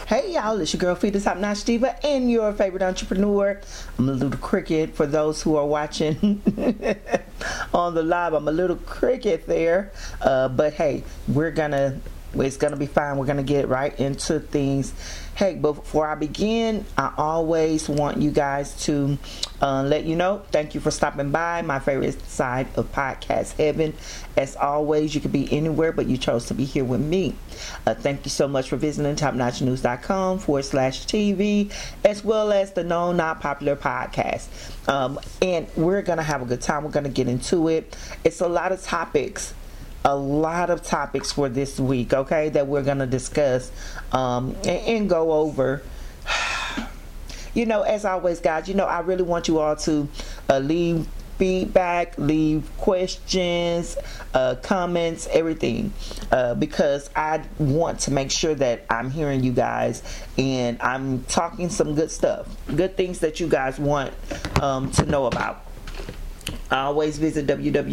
Hey y'all, it's your girl Feed the Top Notch Diva and your favorite entrepreneur. I'm a little cricket for those who are watching on the live. I'm a little cricket there. But hey, it's gonna be fine. We're gonna get right into things. Hey, but before I begin, I always want you guys to let you know, thank you for stopping by my favorite side of podcast heaven. As always, you could be anywhere, but you chose to be here with me. Thank you so much for visiting topnotchnews.com/TV, as well as the Known Not Popular podcast. And we're gonna have a good time. We're gonna get into it. It's a lot of topics for this week, okay, that we're going to discuss and go over. You know, as always, guys, you know, I really want you all to leave feedback, leave questions, comments, everything, because I want to make sure that I'm hearing you guys and I'm talking some good stuff, good things that you guys want to know about. Always visit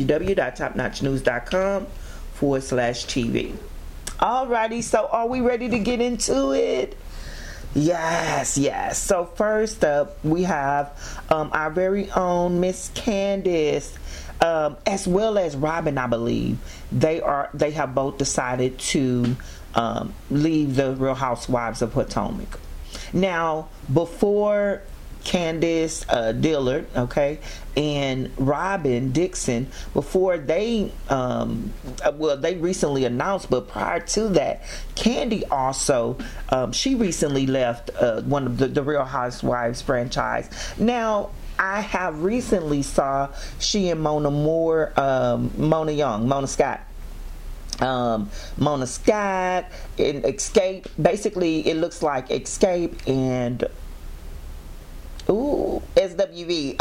www.topnotchnews.com/TV. Alrighty, so are we ready to get into it? Yes. So first up, we have our very own Miss Candace, as well as Robin. I believe they have both decided to leave the Real Housewives of Potomac. Now, before Candace Dillard, okay, and Robin Dixon, before they they recently announced, but prior to that, Kandi also she recently left one of the Real Housewives franchise. Now, I have recently saw she and Mona Scott in Escape. Basically, it looks like Escape and SWV.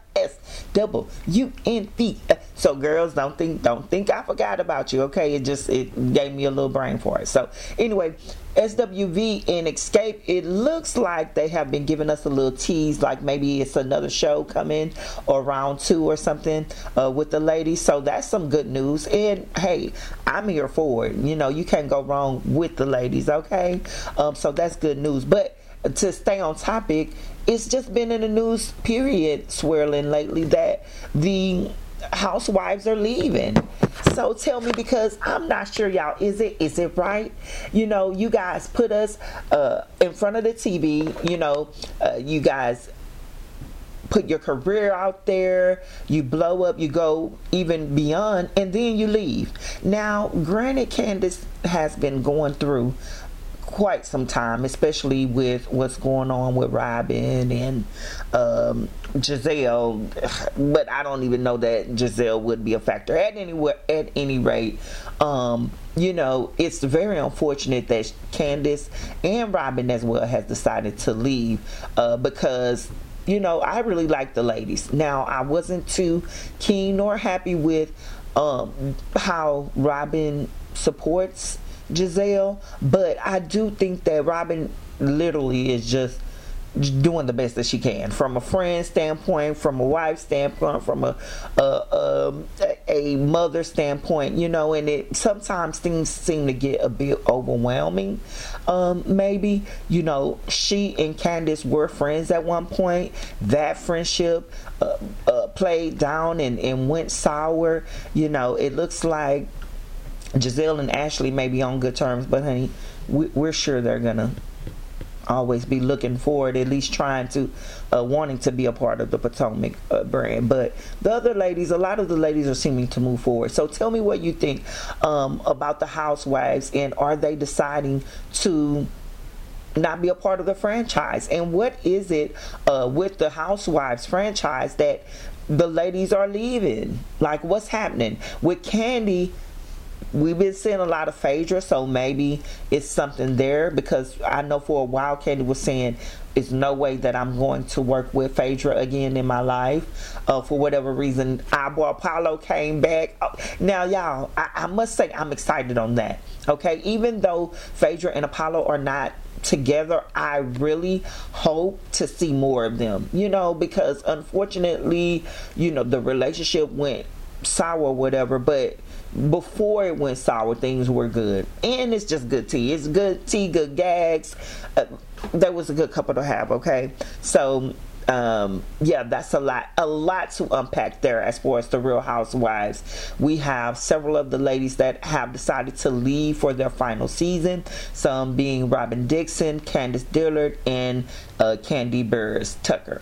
SWUNV. So girls, don't think I forgot about you, okay? It gave me a little brain for it. So anyway, SWV and Escape, it looks like they have been giving us a little tease, like maybe it's another show coming or round 2 or something with the ladies. So that's some good news. And hey, I'm here for it. You know, you can't go wrong with the ladies, okay? So that's good news. But to stay on topic, it's just been in the news period swirling lately that the housewives are leaving. So tell me, because I'm not sure, y'all, is it right? You know, you guys put us in front of the TV, you know, you guys put your career out there, you blow up, you go even beyond, and then you leave. Now, granted, Candace has been going through quite some time, especially with what's going on with Robin and Giselle, but I don't even know that Giselle would be a factor at any rate. You know, it's very unfortunate that Candace and Robin as well has decided to leave, because you know, I really like the ladies. Now, I wasn't too keen nor happy with how Robin supports Giselle, but I do think that Robin literally is just doing the best that she can, from a friend standpoint, from a wife standpoint, from a mother standpoint, you know. And it sometimes things seem to get a bit overwhelming. Maybe, you know, she and Candace were friends at one point. That friendship played down and went sour. You know, it looks like Giselle and Ashley may be on good terms, but honey, we're sure they're gonna always be looking forward, at least trying to wanting to be a part of the Potomac brand. But the other ladies, a lot of the ladies are seeming to move forward. So tell me what you think about the housewives, and are they deciding to not be a part of the franchise? And what is it with the housewives franchise that the ladies are leaving? Like, what's happening with Kandi? We've been seeing a lot of Phaedra, so maybe it's something there, because I know for a while Kandi was saying it's no way that I'm going to work with Phaedra again in my life. For whatever reason, Apollo came back. Now, y'all, I must say I'm excited on that. Okay, even though Phaedra and Apollo are not together, I really hope to see more of them, you know, because unfortunately, you know, the relationship went sour or whatever, but before it went sour, things were good. And it's just good tea. It's good tea, good gags. That was a good couple to have, okay? So, yeah, that's a lot to unpack there as far as the Real Housewives. We have several of the ladies that have decided to leave for their final season, some being Robin Dixon, Candace Dillard, and Candy Burris Tucker.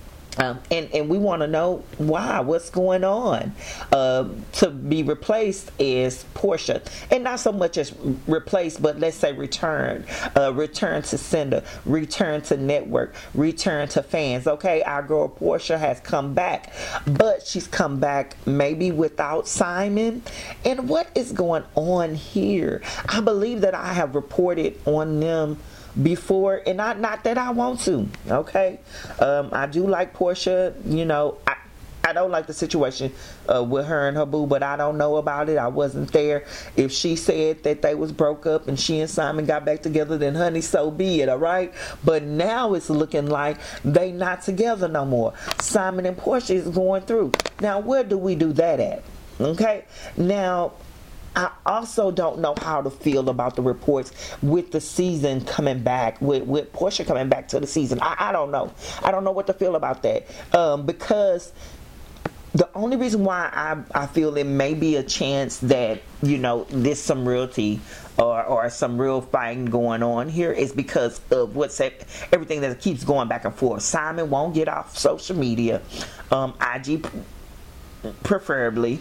And we want to know why, what's going on. To be replaced is Porsha, and not so much as replaced, but let's say return to sender, return to network, return to fans. Okay, our girl Porsha has come back, but she's come back maybe without Simon. And what is going on here? I believe that I have reported on them before, and not that I want to, okay? I do like Porsha, you know. I don't like the situation with her and her boo, but I don't know about it. I wasn't there. If she said that they was broke up and she and Simon got back together, then honey, so be it, all right? But now it's looking like they not together no more. Simon and Porsha is going through. Now, where do we do that at? Okay? Now, I also don't know how to feel about the reports with the season coming back, with Porsha coming back to the season. I don't know. I don't know what to feel about that. Because the only reason why I feel it may be a chance that, you know, there's some realty or some real fighting going on here is because of everything that keeps going back and forth. Simon won't get off social media, IG preferably.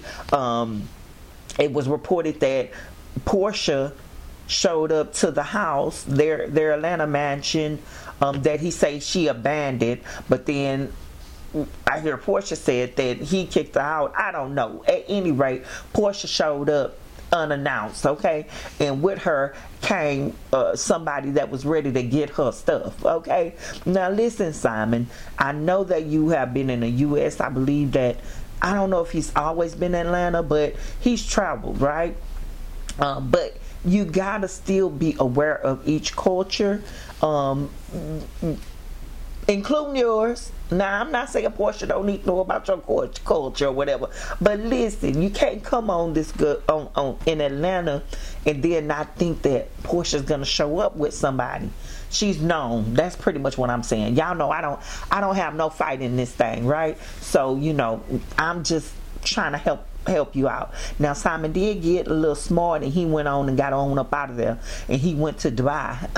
It was reported that Porsha showed up to the house, their Atlanta mansion, that he says she abandoned, but then I hear Porsha said that he kicked her out. I don't know. At any rate, Porsha showed up unannounced, okay? And with her came somebody that was ready to get her stuff, okay? Now listen, Simon, I know that you have been in the U.S. I believe that, I don't know if he's always been in Atlanta, but he's traveled, right? But you gotta still be aware of each culture, including yours. Now, I'm not saying Porsha don't need to know about your culture or whatever, but listen, you can't come on this good on in Atlanta and then not think that Porsha's gonna show up with somebody. She's known. That's pretty much what I'm saying. Y'all know I don't have no fight in this thing, right? So, you know, I'm just trying to help you out. Now, Simon did get a little smart and he went on and got on up out of there, and he went to Dubai.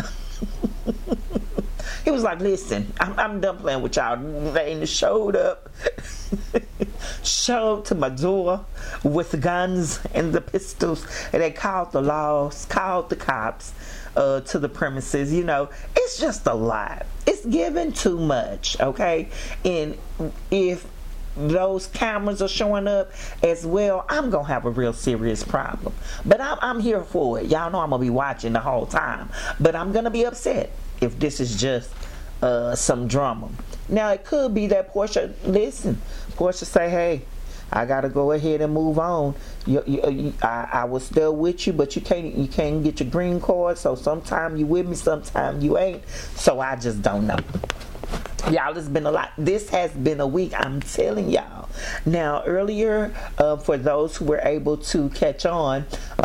He was like, listen, I'm done playing with y'all. They showed up, showed to my door with the guns and the pistols, and they called the laws, called the cops to the premises. You know, it's just a lot. It's giving too much, okay? And if those cameras are showing up as well, I'm gonna have a real serious problem. But I'm here for it. Y'all know I'm gonna be watching the whole time, but I'm gonna be upset if this is just some drama. Now, it could be that Porsha say, hey, I gotta go ahead and move on. I was still with you, but you can't get your green card, so sometime you with me, sometime you ain't. So I just don't know. Y'all, it's been a lot. This has been a week, I'm telling y'all. Now, earlier, for those who were able to catch on,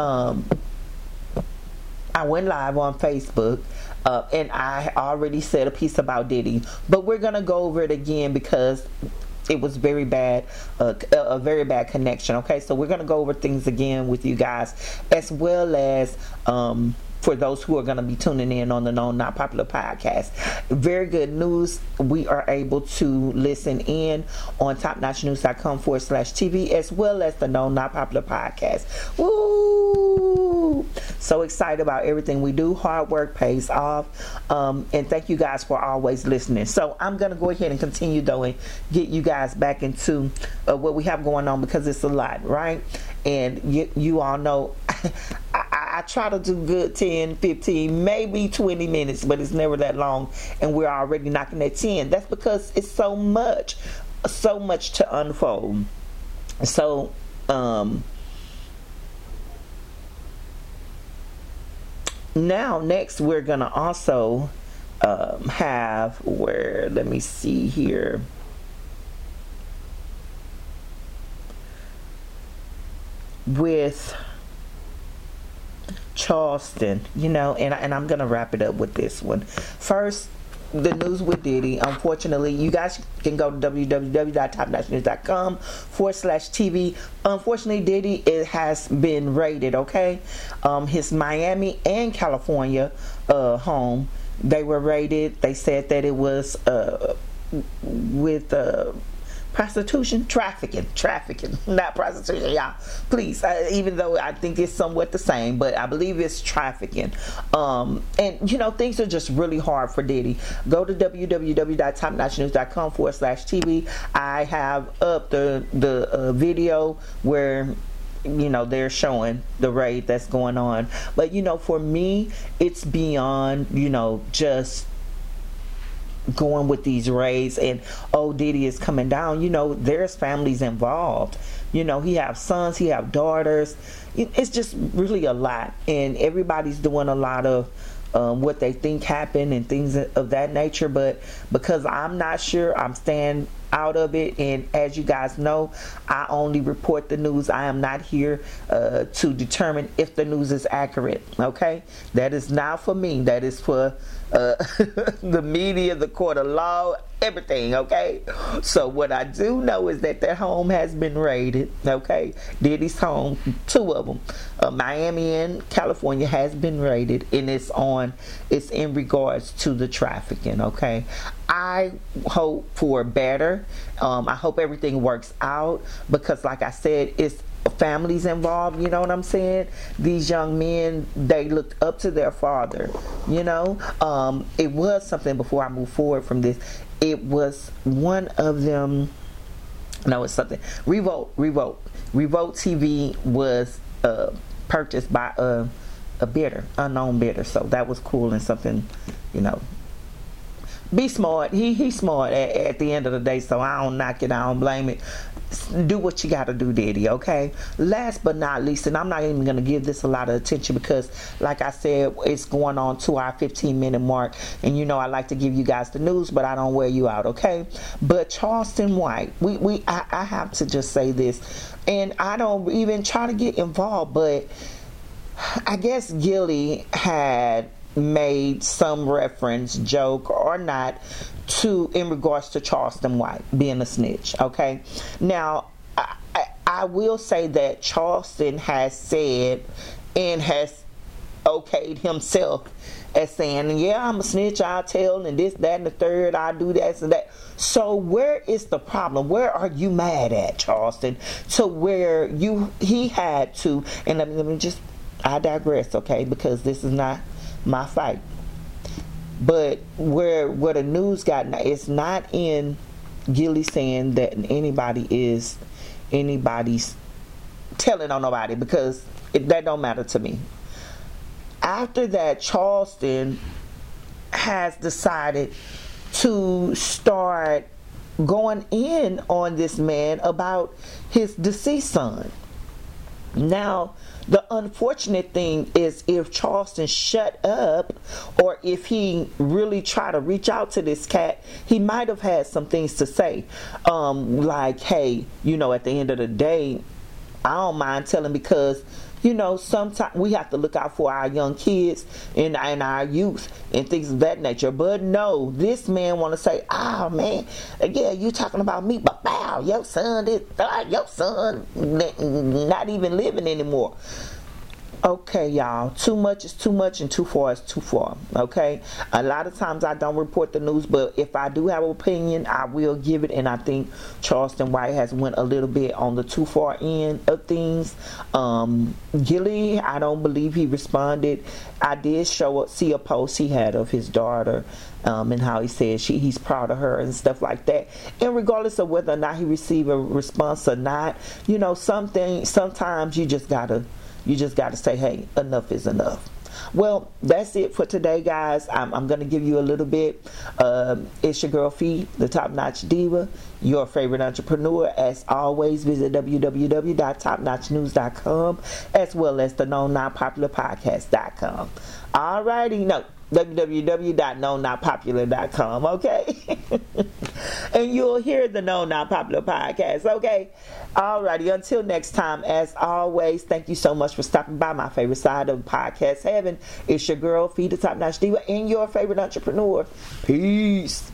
I went live on Facebook, and I already said a piece about Diddy, but we're gonna go over it again because it was very bad, a very bad connection. Okay, so we're gonna go over things again with you guys, as well as for those who are going to be tuning in on the Known Not Popular podcast. Very good news. We are able to listen in on topnotchnews.com/TV, as well as the Known Not Popular podcast. Woo! So excited about everything we do. Hard work pays off. And thank you guys for always listening. So I'm going to go ahead and continue though and get you guys back into what we have going on, because it's a lot, right? And you all know I try to do good 10, 15, maybe 20 minutes, but it's never that long, and we're already knocking at 10. That's because it's so much to unfold. So now next we're gonna also have let me see here. with Charleston, and I'm gonna wrap it up with this one. First, the news with Diddy. Unfortunately, you guys can go to www.topnotchnews.com/TV. Unfortunately, Diddy, it has been raided. Okay, his Miami and California home, they were raided. They said that it was with prostitution, trafficking, not prostitution, y'all. Please, even though I think it's somewhat the same, but I believe it's trafficking. And things are just really hard for Diddy. Go to www.topnotchnews.com/TV. I have up the video where they're showing the raid that's going on. But for me, it's beyond just going with these raids and Diddy is coming down. There's families involved. He have sons, he have daughters. It's just really a lot, and everybody's doing a lot of what they think happened and things of that nature. But because I'm not sure, I'm staying out of it. And as you guys know, I only report the news. I am not here to determine if the news is accurate. Okay, that is not for me. That is for the media, the court of law, everything. Okay, so what I do know is that their home has been raided. Okay, Diddy's home, 2 of them, Miami and California, has been raided, and it's in regards to the trafficking. Okay, I hope for better. I hope everything works out, because like I said, it's families involved. You know what I'm saying? These young men, they looked up to their father. It was something, before I move forward from this, it was one of them. No, it's something. Revolt TV was purchased by a unknown bidder. So that was cool, and something, be smart. He's smart at the end of the day, so I don't knock it, I don't blame it. Do what you gotta do, Diddy, okay? Last but not least, and I'm not even gonna give this a lot of attention because, like I said, it's going on to our 15-minute mark, and I like to give you guys the news, but I don't wear you out, okay? But Charleston White, I have to just say this, and I don't even try to get involved, but I guess Gilly had made some reference, joke or not, in regards to Charleston White being a snitch. Okay, now I will say that Charleston has said and has okayed himself as saying, yeah, I'm a snitch, I'll tell, and this, that, and the third, I'll do that and that. So where is the problem? Where are you mad at, Charleston, to where he had to, and let me just, I digress, okay, because this is not my fight. But where the news got, it's not in Gilly saying that anybody's telling on nobody, because that don't matter to me. After that, Charleston has decided to start going in on this man about his deceased son. Now, the unfortunate thing is, if Charleston shut up, or if he really tried to reach out to this cat, he might have had some things to say. Like, hey, at the end of the day, I don't mind telling, because sometimes we have to look out for our young kids and our youth and things of that nature. But no, this man want to say, oh man, yeah, you talking about me, but wow, your son not even living anymore. Okay, y'all, too much is too much, and too far is too far. Okay, a lot of times I don't report the news, but if I do have an opinion, I will give it. And I think Charleston White has went a little bit on the too far end of things. Gilly, I don't believe he responded. I did see a post he had of his daughter, and how he said he's proud of her and stuff like that. And regardless of whether or not he received a response or not, sometimes you just gotta say, hey, enough is enough. Well, that's it for today, guys. I'm going to give you a little bit. It's your girl, Fee, the Top Notch Diva, your favorite entrepreneur. As always, visit www.topnotchnews.com, as well as the non-popular podcast.com. Alrighty, no, www.knownnotpopular.com, okay? And you'll hear the No Not Popular podcast, okay? Alrighty, until next time, as always, thank you so much for stopping by my favorite side of podcast heaven. It's your girl, Feed the Top Notch Diva, and your favorite entrepreneur. Peace.